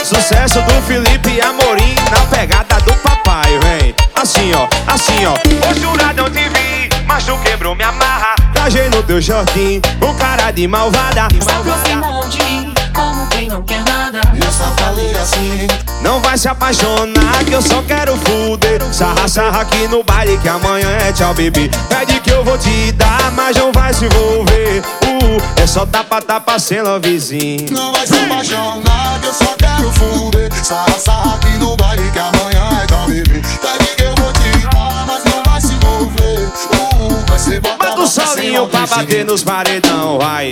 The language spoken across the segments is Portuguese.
Sucesso do Felipe Amorim na pegada do papai, vem. Assim ó, assim ó. Ô jurado, não te vi, mas tu quebrou minha marra. Trajei no teu shortinho, um cara de malvada. Se aproximou de mim, como quem não quer nada. Eu só falei assim: não vai se apaixonar, que eu só quero fuder. Sarra, sarra aqui no baile, que amanhã é tchau, bebê. Pede que eu vou te dar, mas não vai se envolver. É só tapa, tapa sem lovezinho. não vai se apaixonar, que eu só quero fuder. Sarra, sarra aqui no baile, que amanhã é tão bebê. Pede que eu vou te dar, mas não vai se envolver. Vai ser bota, Bota o solinho pra bater nos paredão, vai.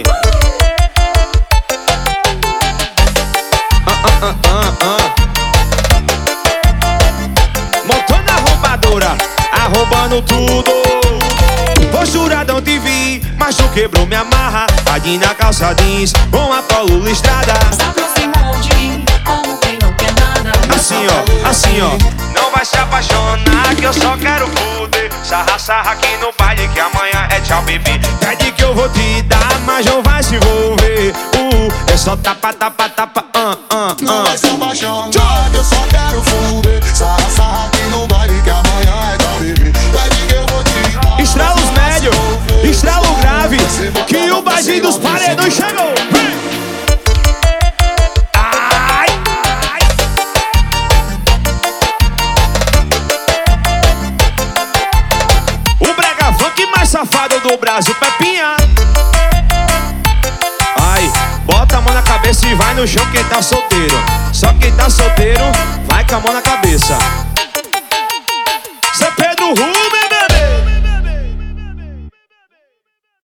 Montando a roubadora, arrombando tudo. Ô juradão te vi, mas tu quebrou minha marra. Aqui na calça jeans, com a polo listrada. Se aproximou de mim, como quem não quer nada. Assim ó, assim ó. Não vai se apaixonar, que eu só quero fuder. Sarra, sarra aqui no baile, que amanhã é tchau, bebê. Pede que eu vou te dar, mas não vai se envolver. É só tapa, tapa, tapa, não vai se apaixonar, que eu só quero fuder. Sarra, sarra aqui no baile, que amanhã é tão bebê. Pede que eu vou te dar. Estrala os médios, estrala o grave, que o bailinho dos paredões chegou. Ai, ai. O brega funk mais safado do Brasil, Pepinha. Ai, bota a mão na cabeça e vai no chão quem tá solteiro. Só quem tá solteiro vai com a mão na cabeça.